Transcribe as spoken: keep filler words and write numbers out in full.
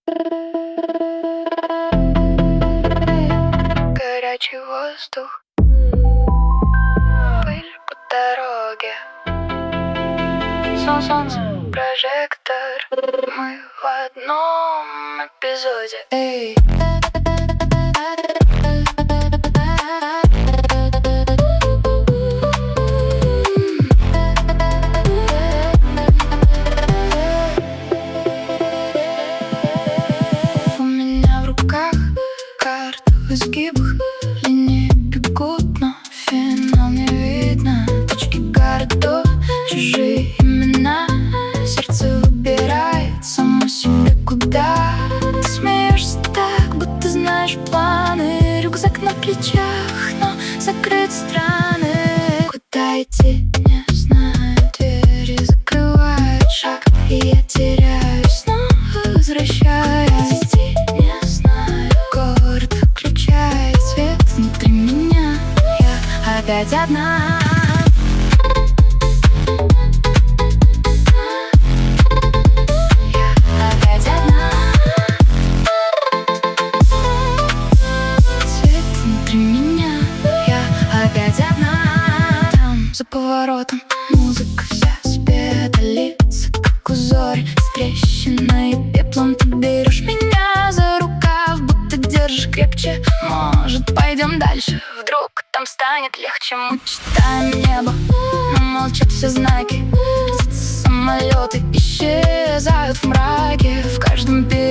Горячий воздух, пыль по дороге, сон, солнце, прожектор. Мы в одном эпизоде. Эй. У меня в руках карта в изгибах, линии бегут, но финал не видно. Точки городов, чужие имена, сердце выбирает само себе куда. Ты смеешься так, будто знаешь планы. Рюкзак на плечах, но закрыт страны. Куда идти, не знаю, двери закрывают шаг, и я теряюсь, но возвращаюсь. Идти не знаю, город включает свет внутри меня. Я опять одна. За поворотом музыка вся спета, лица как узоры с трещиной и пеплом. Ты берешь меня за рукав, будто держишь крепче. Может, пойдем дальше, вдруг там станет легче. Мы читаем небо, но молчат все знаки. Птицы, самолеты исчезают в мраке. В каждом переулке